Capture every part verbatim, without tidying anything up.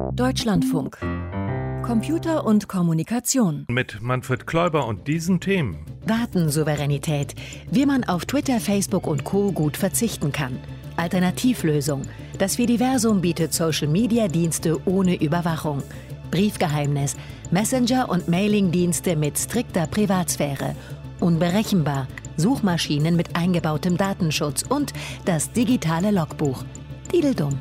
Deutschlandfunk. Computer und Kommunikation. Mit Manfred Kläuber und diesen Themen. Datensouveränität. Wie man auf Twitter, Facebook und Co. gut verzichten kann. Alternativlösung. Das Fediversum bietet Social-Media-Dienste ohne Überwachung. Briefgeheimnis. Messenger- und Mailing-Dienste mit strikter Privatsphäre. Unberechenbar. Suchmaschinen mit eingebautem Datenschutz und das digitale Logbuch. Dideldum.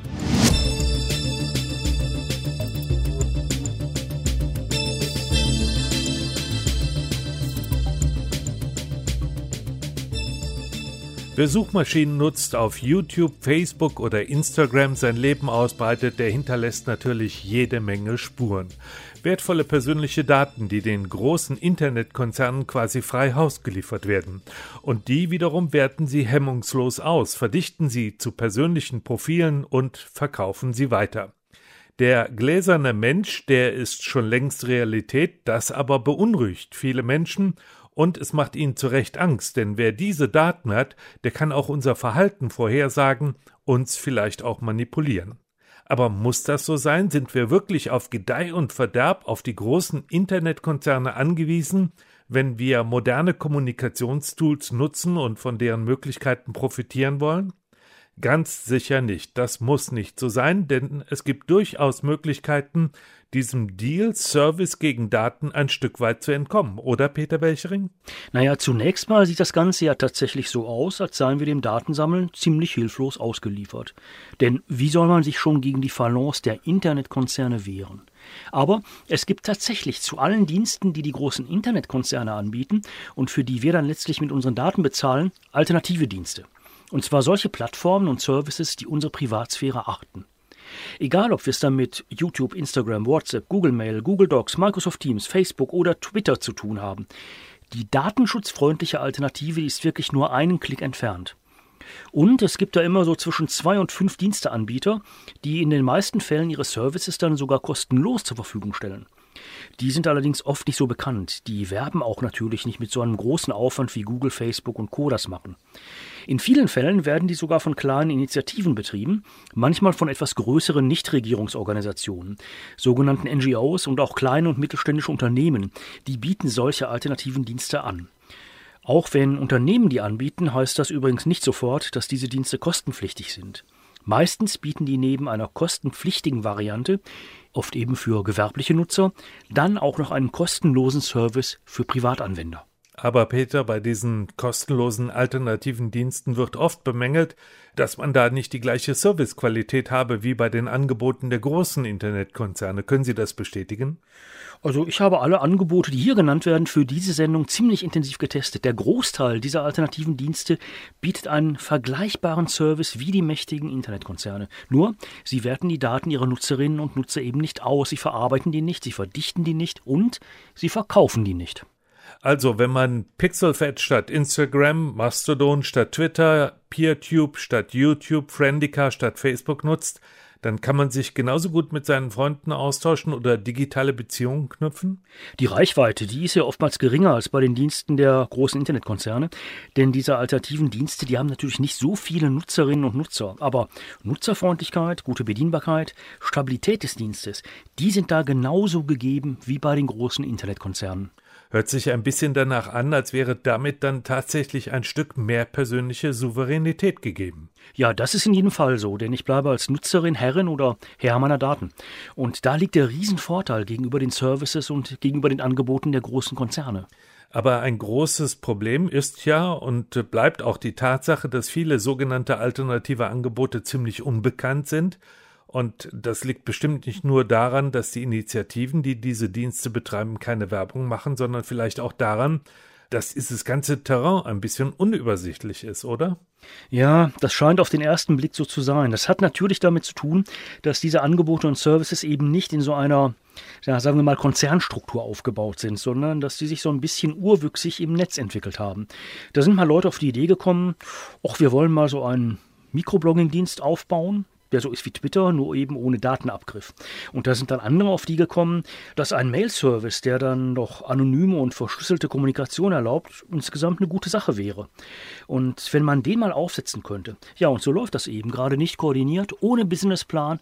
Wer Suchmaschinen nutzt, auf YouTube, Facebook oder Instagram sein Leben ausbreitet, der hinterlässt natürlich jede Menge Spuren. Wertvolle persönliche Daten, die den großen Internetkonzernen quasi frei Haus geliefert werden. Und die wiederum werten sie hemmungslos aus, verdichten sie zu persönlichen Profilen und verkaufen sie weiter. Der gläserne Mensch, der ist schon längst Realität, das aber beunruhigt viele Menschen. Und es macht ihnen zu Recht Angst, denn wer diese Daten hat, der kann auch unser Verhalten vorhersagen, uns vielleicht auch manipulieren. Aber muss das so sein? Sind wir wirklich auf Gedeih und Verderb auf die großen Internetkonzerne angewiesen, wenn wir moderne Kommunikationstools nutzen und von deren Möglichkeiten profitieren wollen? Ganz sicher nicht. Das muss nicht so sein, denn es gibt durchaus Möglichkeiten, diesem Deal Service gegen Daten ein Stück weit zu entkommen, oder Peter Welchering? Naja, zunächst mal sieht das Ganze ja tatsächlich so aus, als seien wir dem Datensammeln ziemlich hilflos ausgeliefert. Denn wie soll man sich schon gegen die Phalanx der Internetkonzerne wehren? Aber es gibt tatsächlich zu allen Diensten, die die großen Internetkonzerne anbieten und für die wir dann letztlich mit unseren Daten bezahlen, alternative Dienste. Und zwar solche Plattformen und Services, die unsere Privatsphäre achten. Egal, ob wir es dann mit YouTube, Instagram, WhatsApp, Google Mail, Google Docs, Microsoft Teams, Facebook oder Twitter zu tun haben. Die datenschutzfreundliche Alternative, die ist wirklich nur einen Klick entfernt. Und es gibt da immer so zwischen zwei und fünf Diensteanbieter, die in den meisten Fällen ihre Services dann sogar kostenlos zur Verfügung stellen. Die sind allerdings oft nicht so bekannt. Die werben auch natürlich nicht mit so einem großen Aufwand wie Google, Facebook und Co. das machen. In vielen Fällen werden die sogar von kleinen Initiativen betrieben, manchmal von etwas größeren Nichtregierungsorganisationen, sogenannten N G Os und auch kleine und mittelständische Unternehmen, die bieten solche alternativen Dienste an. Auch wenn Unternehmen die anbieten, heißt das übrigens nicht sofort, dass diese Dienste kostenpflichtig sind. Meistens bieten die neben einer kostenpflichtigen Variante, oft eben für gewerbliche Nutzer, dann auch noch einen kostenlosen Service für Privatanwender. Aber Peter, bei diesen kostenlosen alternativen Diensten wird oft bemängelt, dass man da nicht die gleiche Servicequalität habe wie bei den Angeboten der großen Internetkonzerne. Können Sie das bestätigen? Also ich habe alle Angebote, die hier genannt werden, für diese Sendung ziemlich intensiv getestet. Der Großteil dieser alternativen Dienste bietet einen vergleichbaren Service wie die mächtigen Internetkonzerne. Nur, sie werten die Daten ihrer Nutzerinnen und Nutzer eben nicht aus, sie verarbeiten die nicht, sie verdichten die nicht und sie verkaufen die nicht. Also, wenn man Pixelfed statt Instagram, Mastodon statt Twitter, PeerTube statt YouTube, Friendica statt Facebook nutzt, dann kann man sich genauso gut mit seinen Freunden austauschen oder digitale Beziehungen knüpfen? Die Reichweite, die ist ja oftmals geringer als bei den Diensten der großen Internetkonzerne, denn diese alternativen Dienste, die haben natürlich nicht so viele Nutzerinnen und Nutzer, aber Nutzerfreundlichkeit, gute Bedienbarkeit, Stabilität des Dienstes, die sind da genauso gegeben wie bei den großen Internetkonzernen. Hört sich ein bisschen danach an, als wäre damit dann tatsächlich ein Stück mehr persönliche Souveränität gegeben. Ja, das ist in jedem Fall so, denn ich bleibe als Nutzerin Herrin oder Herr meiner Daten. Und da liegt der Riesenvorteil gegenüber den Services und gegenüber den Angeboten der großen Konzerne. Aber ein großes Problem ist ja und bleibt auch die Tatsache, dass viele sogenannte alternative Angebote ziemlich unbekannt sind. Und das liegt bestimmt nicht nur daran, dass die Initiativen, die diese Dienste betreiben, keine Werbung machen, sondern vielleicht auch daran, dass dieses ganze Terrain ein bisschen unübersichtlich ist, oder? Ja, das scheint auf den ersten Blick so zu sein. Das hat natürlich damit zu tun, dass diese Angebote und Services eben nicht in so einer, ja, sagen wir mal, Konzernstruktur aufgebaut sind, sondern dass die sich so ein bisschen urwüchsig im Netz entwickelt haben. Da sind mal Leute auf die Idee gekommen, ach, wir wollen mal so einen Mikroblogging-Dienst aufbauen, der so ist wie Twitter, nur eben ohne Datenabgriff. Und da sind dann andere auf die gekommen, dass ein Mail-Service, der dann doch anonyme und verschlüsselte Kommunikation erlaubt, insgesamt eine gute Sache wäre. Und wenn man den mal aufsetzen könnte, ja, und so läuft das eben, gerade nicht koordiniert, ohne Businessplan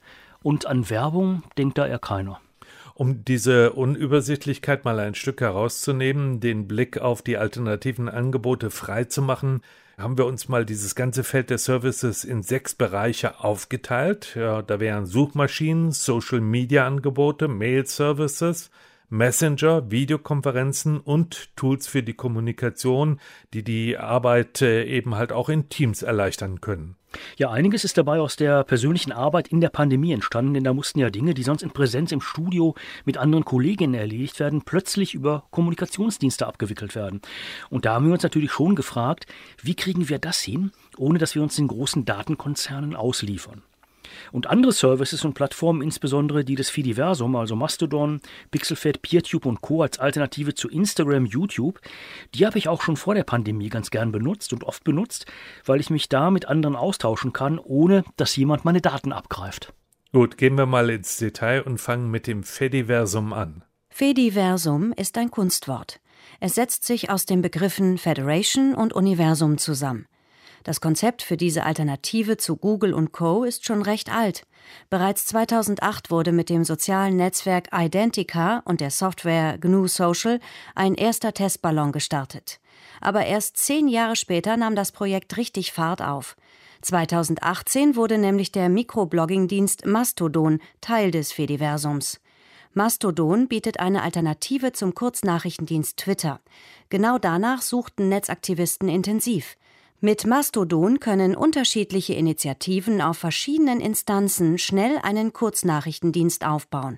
und an Werbung denkt da eher keiner. Um diese Unübersichtlichkeit mal ein Stück herauszunehmen, den Blick auf die alternativen Angebote freizumachen, haben wir uns mal dieses ganze Feld der Services in sechs Bereiche aufgeteilt. Ja, da wären Suchmaschinen, Social-Media-Angebote, Mail-Services, Messenger, Videokonferenzen und Tools für die Kommunikation, die die Arbeit äh, eben halt auch in Teams erleichtern können. Ja, einiges ist dabei aus der persönlichen Arbeit in der Pandemie entstanden, denn da mussten ja Dinge, die sonst in Präsenz im Studio mit anderen Kolleginnen erledigt werden, plötzlich über Kommunikationsdienste abgewickelt werden. Und da haben wir uns natürlich schon gefragt, wie kriegen wir das hin, ohne dass wir uns den großen Datenkonzernen ausliefern? Und andere Services und Plattformen, insbesondere die des Fediversum, also Mastodon, Pixelfed, PeerTube und Co. als Alternative zu Instagram, YouTube, die habe ich auch schon vor der Pandemie ganz gern benutzt und oft benutzt, weil ich mich da mit anderen austauschen kann, ohne dass jemand meine Daten abgreift. Gut, gehen wir mal ins Detail und fangen mit dem Fediversum an. Fediversum ist ein Kunstwort. Es setzt sich aus den Begriffen Federation und Universum zusammen. Das Konzept für diese Alternative zu Google und Co. ist schon recht alt. Bereits zweitausendacht wurde mit dem sozialen Netzwerk Identica und der Software G N U Social ein erster Testballon gestartet. Aber erst zehn Jahre später nahm das Projekt richtig Fahrt auf. zweitausendachtzehn wurde nämlich der Mikroblogging-Dienst Mastodon Teil des Fediversums. Mastodon bietet eine Alternative zum Kurznachrichtendienst Twitter. Genau danach suchten Netzaktivisten intensiv. Mit Mastodon können unterschiedliche Initiativen auf verschiedenen Instanzen schnell einen Kurznachrichtendienst aufbauen.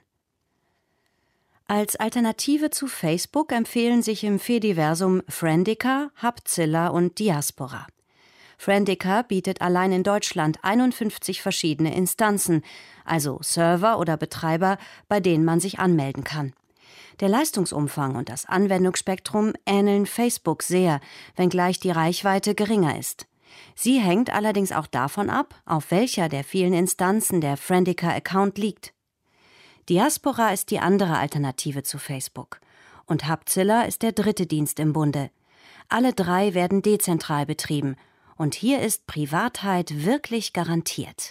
Als Alternative zu Facebook empfehlen sich im Fediversum Friendica, Hubzilla und Diaspora. Friendica bietet allein in Deutschland einundfünfzig verschiedene Instanzen, also Server oder Betreiber, bei denen man sich anmelden kann. Der Leistungsumfang und das Anwendungsspektrum ähneln Facebook sehr, wenngleich die Reichweite geringer ist. Sie hängt allerdings auch davon ab, auf welcher der vielen Instanzen der Friendica-Account liegt. Diaspora ist die andere Alternative zu Facebook. Und Hubzilla ist der dritte Dienst im Bunde. Alle drei werden dezentral betrieben. Und hier ist Privatheit wirklich garantiert.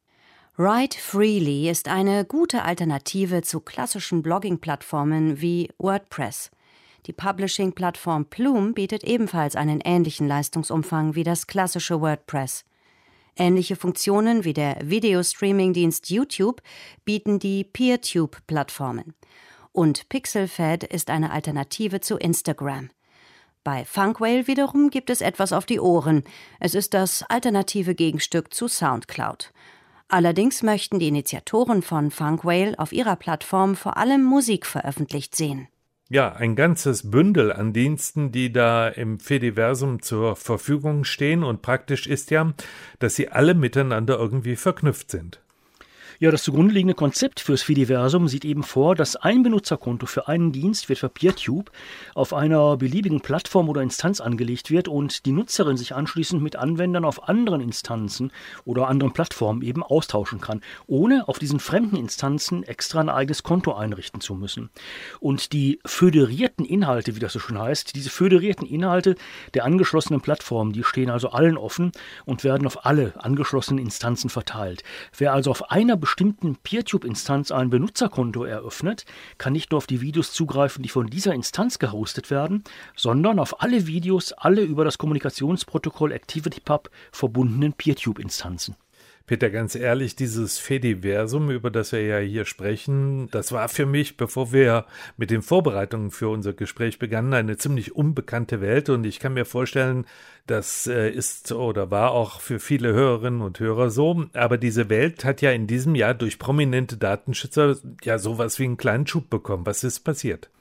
Write Freely ist eine gute Alternative zu klassischen Blogging-Plattformen wie WordPress. Die Publishing-Plattform Plume bietet ebenfalls einen ähnlichen Leistungsumfang wie das klassische WordPress. Ähnliche Funktionen wie der Videostreaming-Dienst YouTube bieten die PeerTube-Plattformen. Und Pixelfed ist eine Alternative zu Instagram. Bei Funkwhale wiederum gibt es etwas auf die Ohren. Es ist das alternative Gegenstück zu Soundcloud. Allerdings möchten die Initiatoren von Funkwhale auf ihrer Plattform vor allem Musik veröffentlicht sehen. Ja, ein ganzes Bündel an Diensten, die da im Fediversum zur Verfügung stehen. Und praktisch ist ja, dass sie alle miteinander irgendwie verknüpft sind. Ja, das zugrunde liegende Konzept fürs Fediversum sieht eben vor, dass ein Benutzerkonto für einen Dienst wird für PeerTube auf einer beliebigen Plattform oder Instanz angelegt wird und die Nutzerin sich anschließend mit Anwendern auf anderen Instanzen oder anderen Plattformen eben austauschen kann, ohne auf diesen fremden Instanzen extra ein eigenes Konto einrichten zu müssen. Und die föderierten Inhalte, wie das so schön heißt, diese föderierten Inhalte der angeschlossenen Plattformen, die stehen also allen offen und werden auf alle angeschlossenen Instanzen verteilt. Wer also auf einer bestimmten PeerTube-Instanz ein Benutzerkonto eröffnet, kann nicht nur auf die Videos zugreifen, die von dieser Instanz gehostet werden, sondern auf alle Videos, alle über das Kommunikationsprotokoll ActivityPub verbundenen PeerTube-Instanzen. Peter, ganz ehrlich, dieses Fediversum, über das wir ja hier sprechen, das war für mich, bevor wir mit den Vorbereitungen für unser Gespräch begannen, eine ziemlich unbekannte Welt. Und ich kann mir vorstellen, das ist oder war auch für viele Hörerinnen und Hörer so. Aber diese Welt hat ja in diesem Jahr durch prominente Datenschützer ja sowas wie einen kleinen Schub bekommen. Was ist passiert?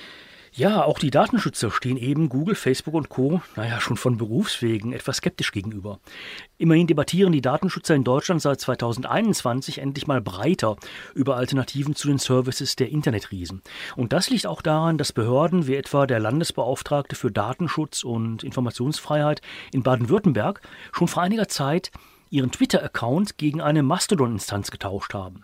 Ja, auch die Datenschützer stehen eben Google, Facebook und Co., naja, schon von Berufswegen etwas skeptisch gegenüber. Immerhin debattieren die Datenschützer in Deutschland seit zweitausendeinundzwanzig endlich mal breiter über Alternativen zu den Services der Internetriesen. Und das liegt auch daran, dass Behörden wie etwa der Landesbeauftragte für Datenschutz und Informationsfreiheit in Baden-Württemberg schon vor einiger Zeit ihren Twitter-Account gegen eine Mastodon-Instanz getauscht haben.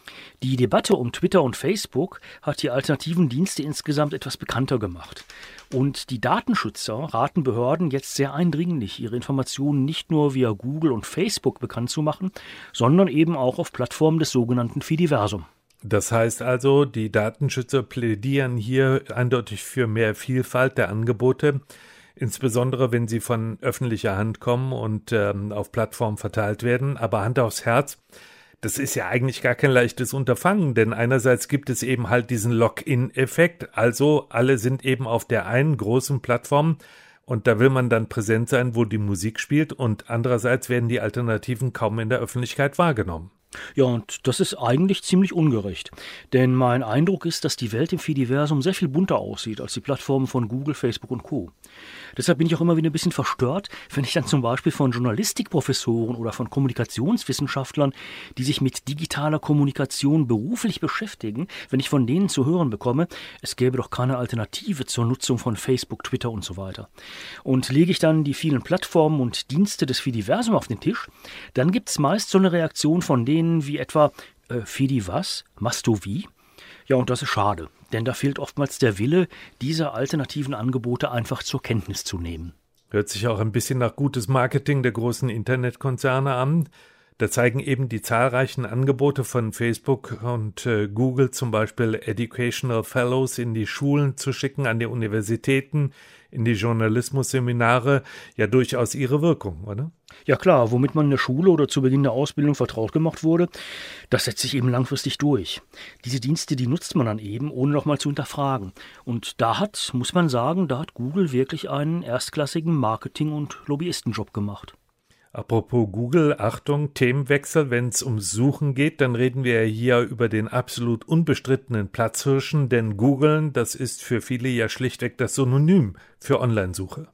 Die Debatte um Twitter und Facebook hat die alternativen Dienste insgesamt etwas bekannter gemacht. Und die Datenschützer raten Behörden jetzt sehr eindringlich, ihre Informationen nicht nur via Google und Facebook bekannt zu machen, sondern eben auch auf Plattformen des sogenannten Fediversum. Das heißt also, die Datenschützer plädieren hier eindeutig für mehr Vielfalt der Angebote, insbesondere wenn sie von öffentlicher Hand kommen und ähm, auf Plattformen verteilt werden. Aber Hand aufs Herz, das ist ja eigentlich gar kein leichtes Unterfangen, denn einerseits gibt es eben halt diesen Login-Effekt, also alle sind eben auf der einen großen Plattform und da will man dann präsent sein, wo die Musik spielt, und andererseits werden die Alternativen kaum in der Öffentlichkeit wahrgenommen. Ja, und das ist eigentlich ziemlich ungerecht. Denn mein Eindruck ist, dass die Welt im Fediversum sehr viel bunter aussieht als die Plattformen von Google, Facebook und Co. Deshalb bin ich auch immer wieder ein bisschen verstört, wenn ich dann zum Beispiel von Journalistikprofessoren oder von Kommunikationswissenschaftlern, die sich mit digitaler Kommunikation beruflich beschäftigen, wenn ich von denen zu hören bekomme, es gäbe doch keine Alternative zur Nutzung von Facebook, Twitter und so weiter. Und lege ich dann die vielen Plattformen und Dienste des Fediversum auf den Tisch, dann gibt es meist so eine Reaktion von denen, wie etwa, äh, Fedi was? Machst du wie? Ja, und das ist schade, denn da fehlt oftmals der Wille, diese alternativen Angebote einfach zur Kenntnis zu nehmen. Hört sich auch ein bisschen nach gutes Marketing der großen Internetkonzerne an. Da zeigen eben die zahlreichen Angebote von Facebook und äh, Google, zum Beispiel Educational Fellows in die Schulen zu schicken, an die Universitäten, in die Journalismusseminare, ja durchaus ihre Wirkung, oder? Ja klar, womit man in der Schule oder zu Beginn der Ausbildung vertraut gemacht wurde, das setzt sich eben langfristig durch. Diese Dienste, die nutzt man dann eben, ohne nochmal zu hinterfragen. Und da hat, muss man sagen, da hat Google wirklich einen erstklassigen Marketing- und Lobbyistenjob gemacht. Apropos Google, Achtung, Themenwechsel, wenn es ums Suchen geht, dann reden wir ja hier über den absolut unbestrittenen Platzhirschen, denn Googlen, das ist für viele ja schlichtweg das Synonym für Online-Suche.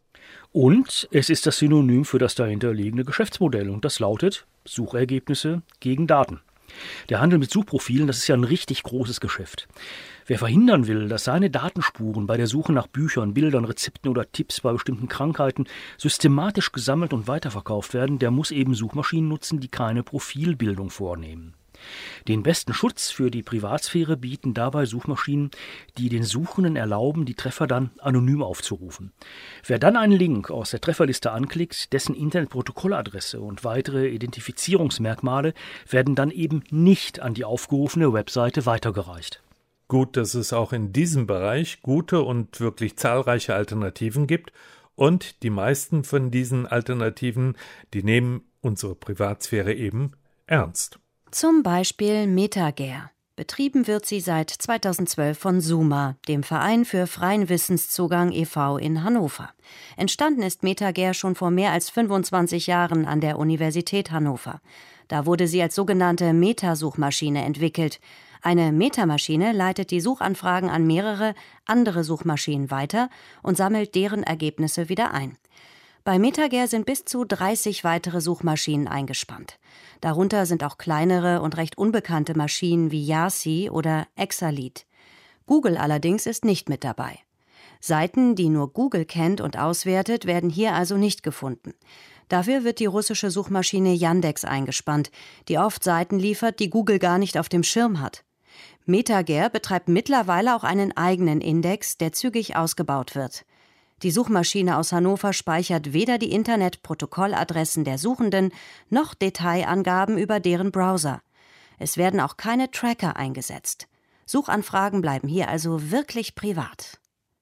Und es ist das Synonym für das dahinterliegende Geschäftsmodell, und das lautet Suchergebnisse gegen Daten. Der Handel mit Suchprofilen, das ist ja ein richtig großes Geschäft. Wer verhindern will, dass seine Datenspuren bei der Suche nach Büchern, Bildern, Rezepten oder Tipps bei bestimmten Krankheiten systematisch gesammelt und weiterverkauft werden, der muss eben Suchmaschinen nutzen, die keine Profilbildung vornehmen. Den besten Schutz für die Privatsphäre bieten dabei Suchmaschinen, die den Suchenden erlauben, die Treffer dann anonym aufzurufen. Wer dann einen Link aus der Trefferliste anklickt, dessen Internetprotokolladresse und weitere Identifizierungsmerkmale werden dann eben nicht an die aufgerufene Webseite weitergereicht. Gut, dass es auch in diesem Bereich gute und wirklich zahlreiche Alternativen gibt, und die meisten von diesen Alternativen, die nehmen unsere Privatsphäre eben ernst. Zum Beispiel MetaGer. Betrieben wird sie seit zweitausendzwölf von SUMA, dem Verein für freien Wissenszugang e V in Hannover. Entstanden ist MetaGer schon vor mehr als fünfundzwanzig Jahren an der Universität Hannover. Da wurde sie als sogenannte Metasuchmaschine entwickelt. Eine Metamaschine leitet die Suchanfragen an mehrere andere Suchmaschinen weiter und sammelt deren Ergebnisse wieder ein. Bei MetaGer sind bis zu dreißig weitere Suchmaschinen eingespannt. Darunter sind auch kleinere und recht unbekannte Maschinen wie Yasi oder Exalit. Google allerdings ist nicht mit dabei. Seiten, die nur Google kennt und auswertet, werden hier also nicht gefunden. Dafür wird die russische Suchmaschine Yandex eingespannt, die oft Seiten liefert, die Google gar nicht auf dem Schirm hat. MetaGer betreibt mittlerweile auch einen eigenen Index, der zügig ausgebaut wird. Die Suchmaschine aus Hannover speichert weder die Internetprotokolladressen der Suchenden noch Detailangaben über deren Browser. Es werden auch keine Tracker eingesetzt. Suchanfragen bleiben hier also wirklich privat.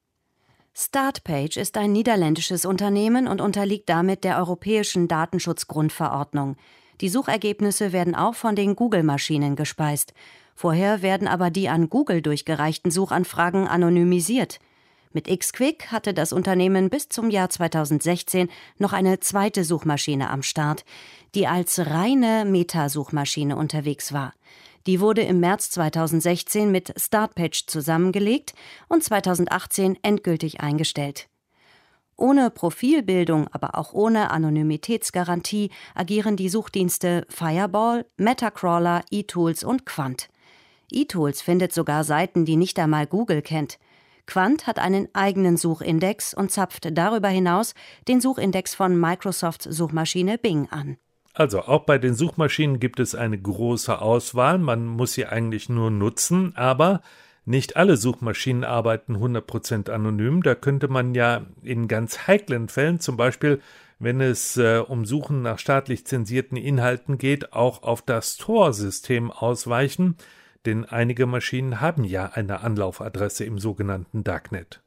Startpage ist ein niederländisches Unternehmen und unterliegt damit der Europäischen Datenschutzgrundverordnung. Die Suchergebnisse werden auch von den Google-Maschinen gespeist. Vorher werden aber die an Google durchgereichten Suchanfragen anonymisiert. Mit Xquick hatte das Unternehmen bis zum Jahr zweitausendsechzehn noch eine zweite Suchmaschine am Start, die als reine Metasuchmaschine unterwegs war. Die wurde im März zweitausendsechzehn mit Startpage zusammengelegt und zweitausendachtzehn endgültig eingestellt. Ohne Profilbildung, aber auch ohne Anonymitätsgarantie agieren die Suchdienste Fireball, Metacrawler, eTools und Quant. eTools findet sogar Seiten, die nicht einmal Google kennt. Quant hat einen eigenen Suchindex und zapft darüber hinaus den Suchindex von Microsofts Suchmaschine Bing an. Also auch bei den Suchmaschinen gibt es eine große Auswahl, man muss sie eigentlich nur nutzen, aber nicht alle Suchmaschinen arbeiten hundert Prozent anonym. Da könnte man ja in ganz heiklen Fällen, zum Beispiel wenn es äh, um Suchen nach staatlich zensierten Inhalten geht, auch auf das Tor-System ausweichen, denn einige Maschinen haben ja eine Anlaufadresse im sogenannten Darknet.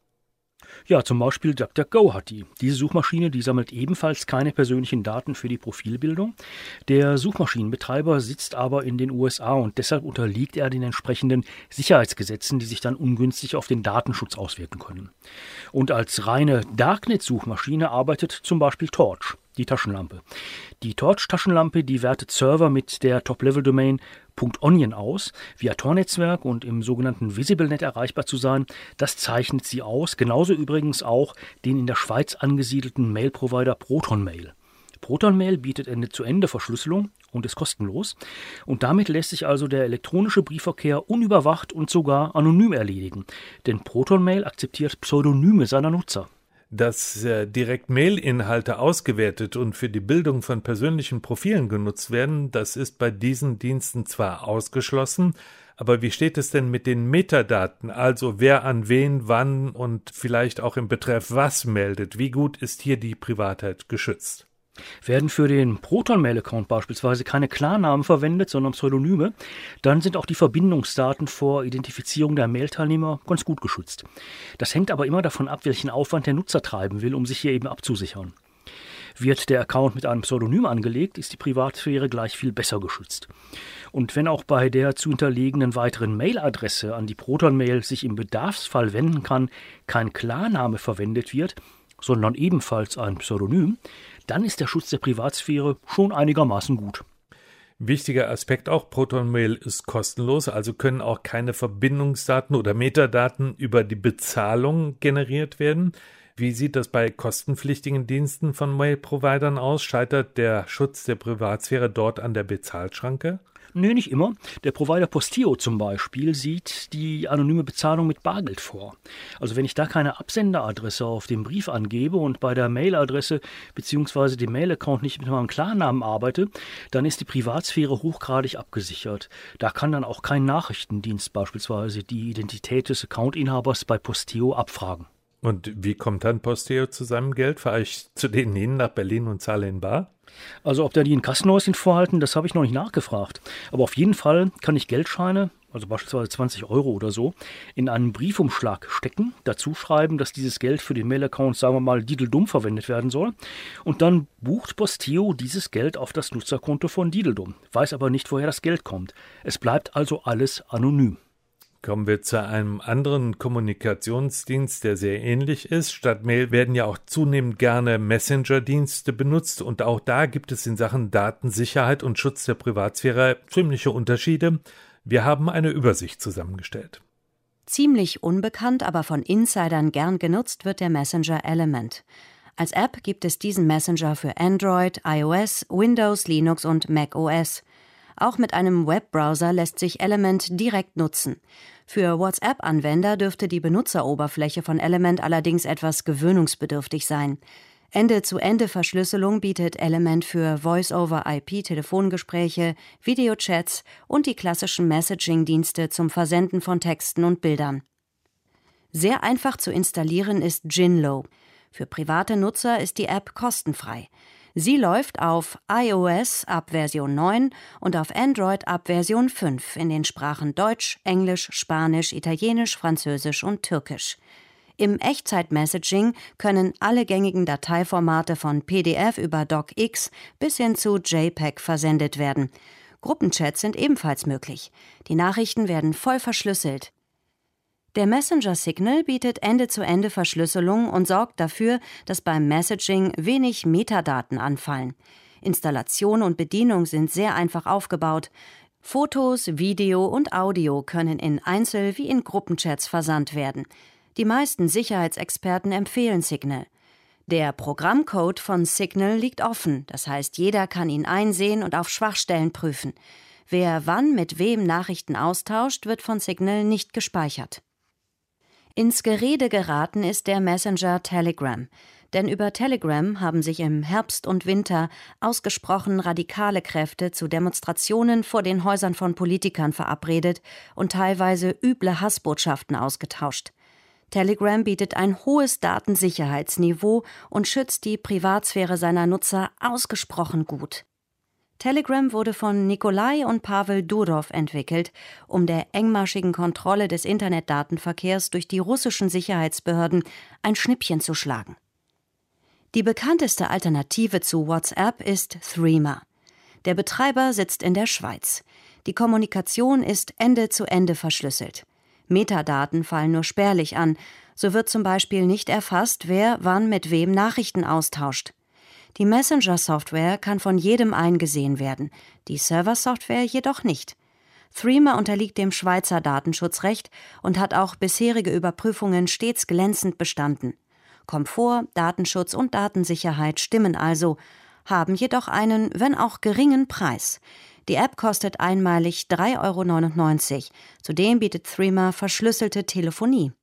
Ja, zum Beispiel DuckDuckGo hat die. Diese Suchmaschine, die sammelt ebenfalls keine persönlichen Daten für die Profilbildung. Der Suchmaschinenbetreiber sitzt aber in den U S A und deshalb unterliegt er den entsprechenden Sicherheitsgesetzen, die sich dann ungünstig auf den Datenschutz auswirken können. Und als reine Darknet-Suchmaschine arbeitet zum Beispiel Torch, die Taschenlampe. Die Torch-Taschenlampe, die wertet Server mit der Top-Level-Domain .onion aus, via Tor-Netzwerk und im sogenannten VisibleNet erreichbar zu sein. Das zeichnet sie aus, genauso übrigens auch den in der Schweiz angesiedelten Mail-Provider ProtonMail. ProtonMail bietet Ende-zu-Ende-Verschlüsselung und ist kostenlos. Und damit lässt sich also der elektronische Briefverkehr unüberwacht und sogar anonym erledigen. Denn ProtonMail akzeptiert Pseudonyme seiner Nutzer. Dass äh, direkt Mail-Inhalte ausgewertet und für die Bildung von persönlichen Profilen genutzt werden, das ist bei diesen Diensten zwar ausgeschlossen, aber wie steht es denn mit den Metadaten, also wer an wen, wann und vielleicht auch im Betreff was meldet? Wie gut ist hier die Privatheit geschützt? Werden für den Proton-Mail-Account beispielsweise keine Klarnamen verwendet, sondern Pseudonyme, dann sind auch die Verbindungsdaten vor Identifizierung der Mail-Teilnehmer ganz gut geschützt. Das hängt aber immer davon ab, welchen Aufwand der Nutzer treiben will, um sich hier eben abzusichern. Wird der Account mit einem Pseudonym angelegt, ist die Privatsphäre gleich viel besser geschützt. Und wenn auch bei der zu hinterlegenen weiteren Mailadresse an die Proton-Mail sich im Bedarfsfall wenden kann, kein Klarname verwendet wird, sondern ebenfalls ein Pseudonym, dann ist der Schutz der Privatsphäre schon einigermaßen gut. Wichtiger Aspekt auch, ProtonMail ist kostenlos, also können auch keine Verbindungsdaten oder Metadaten über die Bezahlung generiert werden. Wie sieht das bei kostenpflichtigen Diensten von Mail-Providern aus? Scheitert der Schutz der Privatsphäre dort an der Bezahlschranke? Nee, nicht immer. Der Provider Posteo zum Beispiel sieht die anonyme Bezahlung mit Bargeld vor. Also wenn ich da keine Absenderadresse auf dem Brief angebe und bei der Mailadresse bzw. dem Mail-Account nicht mit meinem Klarnamen arbeite, dann ist die Privatsphäre hochgradig abgesichert. Da kann dann auch kein Nachrichtendienst beispielsweise die Identität des Accountinhabers bei Posteo abfragen. Und wie kommt dann Posteo zu seinem Geld? Fahre ich zu denen hin nach Berlin und zahle in bar? Also ob da die ein Kassenhäuschen vorhalten, das habe ich noch nicht nachgefragt. Aber auf jeden Fall kann ich Geldscheine, also beispielsweise zwanzig Euro oder so, in einen Briefumschlag stecken, dazu schreiben, dass dieses Geld für den Mail-Account, sagen wir mal, Dideldum verwendet werden soll. Und dann bucht Posteo dieses Geld auf das Nutzerkonto von Dideldum, weiß aber nicht, woher das Geld kommt. Es bleibt also alles anonym. Kommen wir zu einem anderen Kommunikationsdienst, der sehr ähnlich ist. Statt Mail werden ja auch zunehmend gerne Messenger-Dienste benutzt und auch da gibt es in Sachen Datensicherheit und Schutz der Privatsphäre ziemliche Unterschiede. Wir haben eine Übersicht zusammengestellt. Ziemlich unbekannt, aber von Insidern gern genutzt wird der Messenger Element. Als App gibt es diesen Messenger für Android, iOS, Windows, Linux und macOS. Auch mit einem Webbrowser lässt sich Element direkt nutzen. Für WhatsApp-Anwender dürfte die Benutzeroberfläche von Element allerdings etwas gewöhnungsbedürftig sein. Ende-zu-Ende-Verschlüsselung bietet Element für Voice-over-I P-Telefongespräche, Videochats und die klassischen Messaging-Dienste zum Versenden von Texten und Bildern. Sehr einfach zu installieren ist Jinlo. Für private Nutzer ist die App kostenfrei. Sie läuft auf iOS ab Version neun und auf Android ab Version fünf in den Sprachen Deutsch, Englisch, Spanisch, Italienisch, Französisch und Türkisch. Im Echtzeit-Messaging können alle gängigen Dateiformate von P D F über DocX bis hin zu JPEG versendet werden. Gruppenchats sind ebenfalls möglich. Die Nachrichten werden voll verschlüsselt. Der Messenger Signal bietet Ende-zu-Ende-Verschlüsselung und sorgt dafür, dass beim Messaging wenig Metadaten anfallen. Installation und Bedienung sind sehr einfach aufgebaut. Fotos, Video und Audio können in Einzel- wie in Gruppenchats versandt werden. Die meisten Sicherheitsexperten empfehlen Signal. Der Programmcode von Signal liegt offen, das heißt, jeder kann ihn einsehen und auf Schwachstellen prüfen. Wer wann mit wem Nachrichten austauscht, wird von Signal nicht gespeichert. Ins Gerede geraten ist der Messenger Telegram. Denn über Telegram haben sich im Herbst und Winter ausgesprochen radikale Kräfte zu Demonstrationen vor den Häusern von Politikern verabredet und teilweise üble Hassbotschaften ausgetauscht. Telegram bietet ein hohes Datensicherheitsniveau und schützt die Privatsphäre seiner Nutzer ausgesprochen gut. Telegram wurde von Nikolai und Pavel Durov entwickelt, um der engmaschigen Kontrolle des Internetdatenverkehrs durch die russischen Sicherheitsbehörden ein Schnippchen zu schlagen. Die bekannteste Alternative zu WhatsApp ist Threema. Der Betreiber sitzt in der Schweiz. Die Kommunikation ist Ende zu Ende verschlüsselt. Metadaten fallen nur spärlich an. So wird zum Beispiel nicht erfasst, wer wann mit wem Nachrichten austauscht. Die Messenger-Software kann von jedem eingesehen werden, die Server-Software jedoch nicht. Threema unterliegt dem Schweizer Datenschutzrecht und hat auch bisherige Überprüfungen stets glänzend bestanden. Komfort, Datenschutz und Datensicherheit stimmen also, haben jedoch einen, wenn auch geringen Preis. Die App kostet einmalig drei Euro neunundneunzig. Zudem bietet Threema verschlüsselte Telefonie.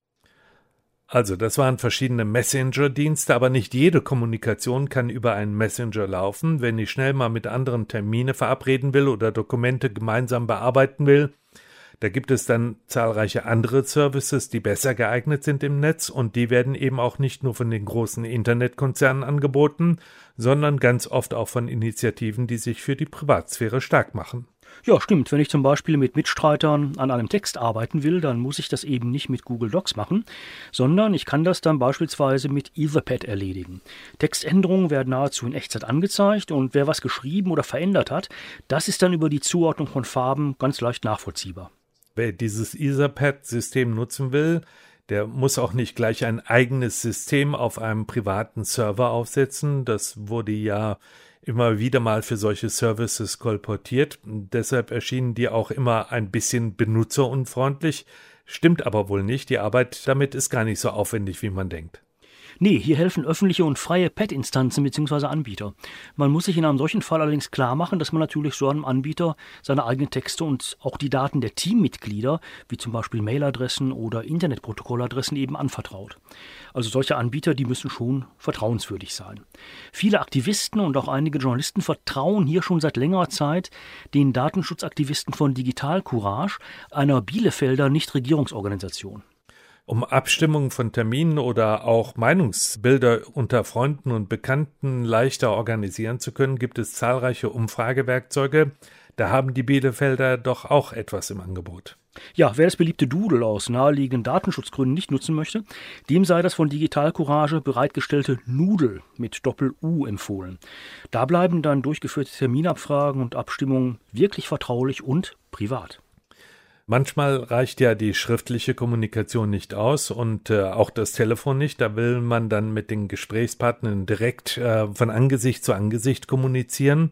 Also, das waren verschiedene Messenger-Dienste, aber nicht jede Kommunikation kann über einen Messenger laufen. Wenn ich schnell mal mit anderen Termine verabreden will oder Dokumente gemeinsam bearbeiten will, da gibt es dann zahlreiche andere Services, die besser geeignet sind im Netz, und die werden eben auch nicht nur von den großen Internetkonzernen angeboten, sondern ganz oft auch von Initiativen, die sich für die Privatsphäre stark machen. Ja, stimmt. Wenn ich zum Beispiel mit Mitstreitern an einem Text arbeiten will, dann muss ich das eben nicht mit Google Docs machen, sondern ich kann das dann beispielsweise mit Etherpad erledigen. Textänderungen werden nahezu in Echtzeit angezeigt und wer was geschrieben oder verändert hat, das ist dann über die Zuordnung von Farben ganz leicht nachvollziehbar. Wer dieses Etherpad-System nutzen will, der muss auch nicht gleich ein eigenes System auf einem privaten Server aufsetzen. Das wurde ja immer wieder mal für solche Services kolportiert. Deshalb erschienen die auch immer ein bisschen benutzerunfreundlich. Stimmt aber wohl nicht. Die Arbeit damit ist gar nicht so aufwendig, wie man denkt. Nee, hier helfen öffentliche und freie Pad-Instanzen bzw. Anbieter. Man muss sich in einem solchen Fall allerdings klar machen, dass man natürlich so einem Anbieter seine eigenen Texte und auch die Daten der Teammitglieder, wie zum Beispiel Mailadressen oder Internetprotokolladressen, eben anvertraut. Also solche Anbieter, die müssen schon vertrauenswürdig sein. Viele Aktivisten und auch einige Journalisten vertrauen hier schon seit längerer Zeit den Datenschutzaktivisten von Digital Courage, einer Bielefelder Nichtregierungsorganisation. Um Abstimmungen von Terminen oder auch Meinungsbilder unter Freunden und Bekannten leichter organisieren zu können, gibt es zahlreiche Umfragewerkzeuge. Da haben die Bielefelder doch auch etwas im Angebot. Ja, wer das beliebte Doodle aus naheliegenden Datenschutzgründen nicht nutzen möchte, dem sei das von Digital Courage bereitgestellte Noodle mit Doppel-U empfohlen. Da bleiben dann durchgeführte Terminabfragen und Abstimmungen wirklich vertraulich und privat. Manchmal reicht ja die schriftliche Kommunikation nicht aus und äh, auch das Telefon nicht. Da will man dann mit den Gesprächspartnern direkt äh, von Angesicht zu Angesicht kommunizieren.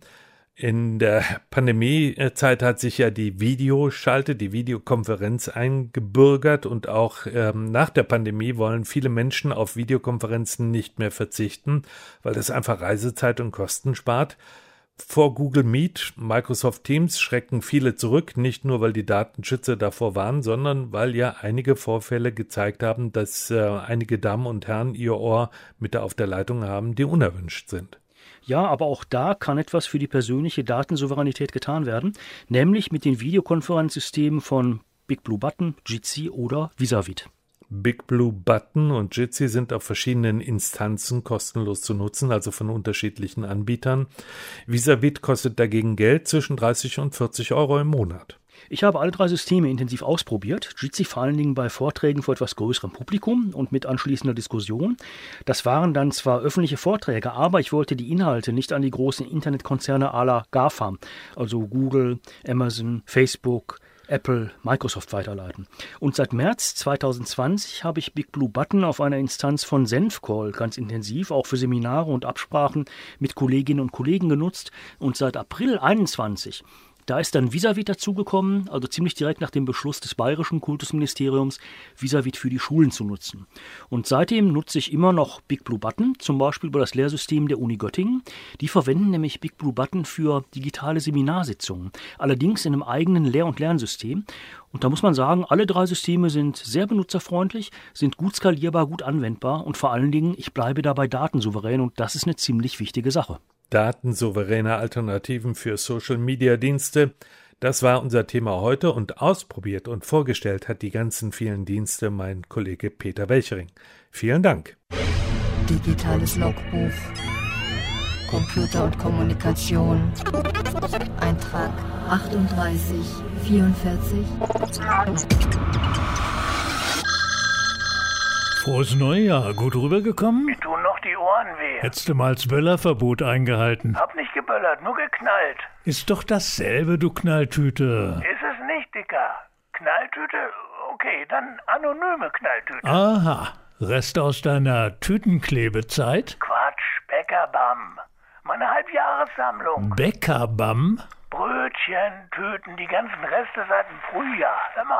In der Pandemiezeit hat sich ja die Videoschalte, die Videokonferenz eingebürgert und auch ähm, nach der Pandemie wollen viele Menschen auf Videokonferenzen nicht mehr verzichten, weil das einfach Reisezeit und Kosten spart. Vor Google Meet, Microsoft Teams schrecken viele zurück, nicht nur, weil die Datenschützer davor waren, sondern weil ja einige Vorfälle gezeigt haben, dass äh, einige Damen und Herren ihr Ohr mit auf der Leitung haben, die unerwünscht sind. Ja, aber auch da kann etwas für die persönliche Datensouveränität getan werden, nämlich mit den Videokonferenzsystemen von BigBlueButton, Jitsi oder Visavit. BigBlueButton und Jitsi sind auf verschiedenen Instanzen kostenlos zu nutzen, also von unterschiedlichen Anbietern. Visavit kostet dagegen Geld zwischen dreißig und vierzig Euro im Monat. Ich habe alle drei Systeme intensiv ausprobiert, Jitsi vor allen Dingen bei Vorträgen vor etwas größerem Publikum und mit anschließender Diskussion. Das waren dann zwar öffentliche Vorträge, aber ich wollte die Inhalte nicht an die großen Internetkonzerne à la GAFAM, also Google, Amazon, Facebook, Apple, Microsoft weiterleiten. Und seit März zweitausendzwanzig habe ich BigBlueButton auf einer Instanz von Senfcall ganz intensiv, auch für Seminare und Absprachen mit Kolleginnen und Kollegen genutzt. Und seit April einundzwanzig Da ist dann Visavit dazugekommen, also ziemlich direkt nach dem Beschluss des bayerischen Kultusministeriums, Visavit für die Schulen zu nutzen. Und seitdem nutze ich immer noch Big Blue Button, zum Beispiel über das Lehrsystem der Uni Göttingen. Die verwenden nämlich Big Blue Button für digitale Seminarsitzungen, allerdings in einem eigenen Lehr- und Lernsystem. Und da muss man sagen, alle drei Systeme sind sehr benutzerfreundlich, sind gut skalierbar, gut anwendbar und vor allen Dingen, ich bleibe dabei datensouverän und das ist eine ziemlich wichtige Sache. Datensouveräne Alternativen für Social-Media-Dienste, das war unser Thema heute und ausprobiert und vorgestellt hat die ganzen vielen Dienste mein Kollege Peter Welchering. Vielen Dank. Digitales Logbuch. Computer und Kommunikation. Eintrag achtunddreißig vierundvierzig. Frohes Neujahr, gut rübergekommen? Mir tun noch die Ohren weh. Hättest du mal das Böllerverbot eingehalten? Hab nicht geböllert, nur geknallt. Ist doch dasselbe, du Knalltüte. Ist es nicht, Dicker. Knalltüte? Okay, dann anonyme Knalltüte. Aha, Rest aus deiner Tütenklebezeit? Quatsch, Bäckerbam. Meine Halbjahressammlung. Bäckerbam? Brötchen, Tüten, die ganzen Reste seit dem Frühjahr. Hör mal.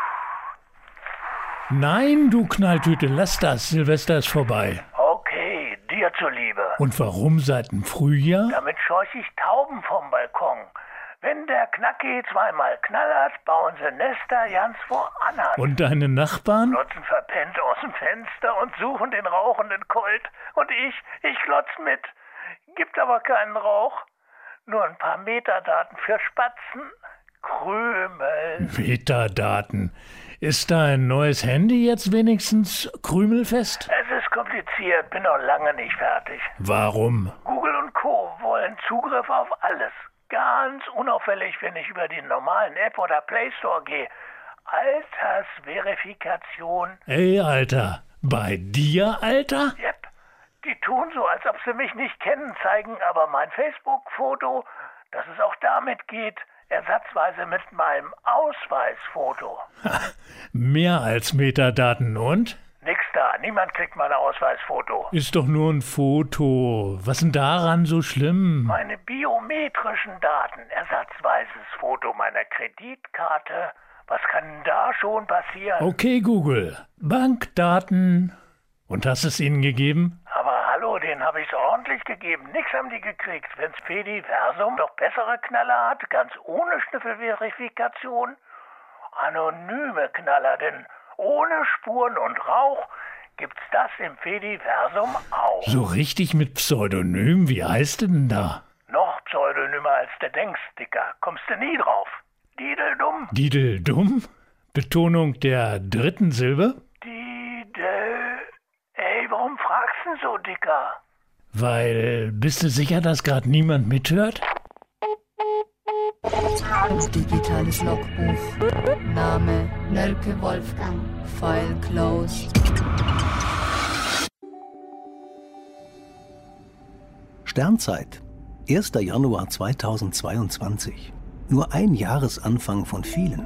Nein, du Knalltüte, lass das. Silvester ist vorbei. Okay, dir zuliebe. Und warum seit dem Frühjahr? Damit scheuche ich Tauben vom Balkon. Wenn der Knacki zweimal knallert, bauen sie Nester ganz woanders. Und deine Nachbarn? Glotzen verpennt aus dem Fenster und suchen den rauchenden Colt. Und ich, ich glotz mit. Gibt aber keinen Rauch. Nur ein paar Metadaten für Spatzen. Krümel. Metadaten. Ist dein neues Handy jetzt wenigstens krümelfest? Es ist kompliziert, bin noch lange nicht fertig. Warum? Google und Co. wollen Zugriff auf alles. Ganz unauffällig, wenn ich über die normalen App oder Play Store gehe. Altersverifikation. Ey, Alter. Bei dir, Alter? Yep. Die tun so, als ob sie mich nicht kennen, zeigen aber mein Facebook-Foto, dass es auch damit geht, ersatzweise mit meinem Ausweisfoto. Ha, mehr als Metadaten und? Nix da, niemand kriegt mein Ausweisfoto. Ist doch nur ein Foto. Was ist denn daran so schlimm? Meine biometrischen Daten, ersatzweises Foto meiner Kreditkarte. Was kann denn da schon passieren? Okay, Google. Bankdaten. Und hast es ihnen gegeben? Aber hallo, denen habe ich es ordentlich gegeben. Nix haben die gekriegt. Wenn's Fediversum doch bessere Knaller hat, ganz ohne Schnüffelverifikation. Anonyme Knaller, denn ohne Spuren und Rauch gibt's das im Fediversum auch. So richtig mit Pseudonym? Wie heißt denn da? Noch pseudonymer als du denkst, Dicker. Kommst du nie drauf. Dideldumm. Dideldumm? Betonung der dritten Silbe? Didel... Ey, warum fragst du so, Dicker? Weil, bist du sicher, dass gerade niemand mithört? Digitales Logbuch. Name Nölke Wolfgang. File closed. Sternzeit. erster Januar zweitausendzweiundzwanzig. Nur ein Jahresanfang von vielen.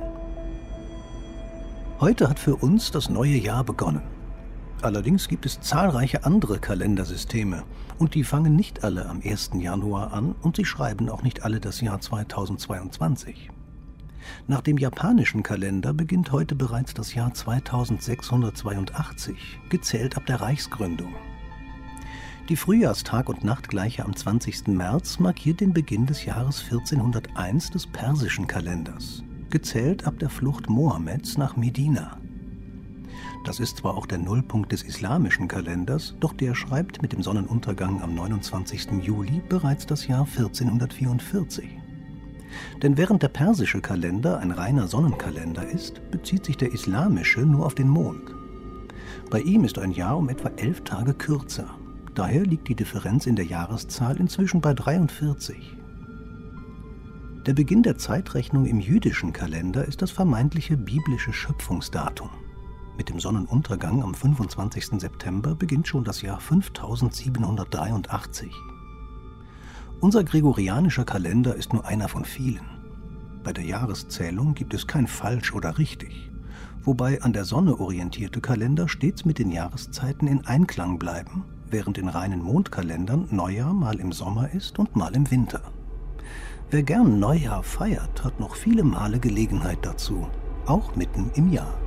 Heute hat für uns das neue Jahr begonnen. Allerdings gibt es zahlreiche andere Kalendersysteme und die fangen nicht alle am ersten Januar an und sie schreiben auch nicht alle das Jahr zweitausendzweiundzwanzig. Nach dem japanischen Kalender beginnt heute bereits das Jahr zweitausendsechshundertzweiundachtzig, gezählt ab der Reichsgründung. Die Frühjahrstag- und Nachtgleiche am zwanzigsten März markiert den Beginn des Jahres vierzehnhunderteins des persischen Kalenders, gezählt ab der Flucht Mohammeds nach Medina. Das ist zwar auch der Nullpunkt des islamischen Kalenders, doch der schreibt mit dem Sonnenuntergang am neunundzwanzigsten Juli bereits das Jahr vierzehnhundertvierundvierzig. Denn während der persische Kalender ein reiner Sonnenkalender ist, bezieht sich der islamische nur auf den Mond. Bei ihm ist ein Jahr um etwa elf Tage kürzer. Daher liegt die Differenz in der Jahreszahl inzwischen bei dreiundvierzig. Der Beginn der Zeitrechnung im jüdischen Kalender ist das vermeintliche biblische Schöpfungsdatum. Mit dem Sonnenuntergang am fünfundzwanzigsten September beginnt schon das Jahr fünftausendsiebenhundertdreiundachtzig. Unser gregorianischer Kalender ist nur einer von vielen. Bei der Jahreszählung gibt es kein falsch oder richtig, wobei an der Sonne orientierte Kalender stets mit den Jahreszeiten in Einklang bleiben, während in reinen Mondkalendern Neujahr mal im Sommer ist und mal im Winter. Wer gern Neujahr feiert, hat noch viele Male Gelegenheit dazu, auch mitten im Jahr.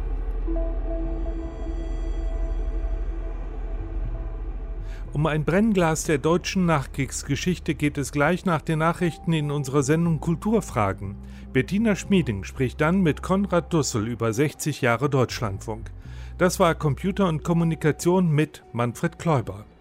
Um ein Brennglas der deutschen Nachkriegsgeschichte geht es gleich nach den Nachrichten in unserer Sendung Kulturfragen. Bettina Schmieding spricht dann mit Konrad Dussel über sechzig Jahre Deutschlandfunk. Das war Computer und Kommunikation mit Manfred Kläuber.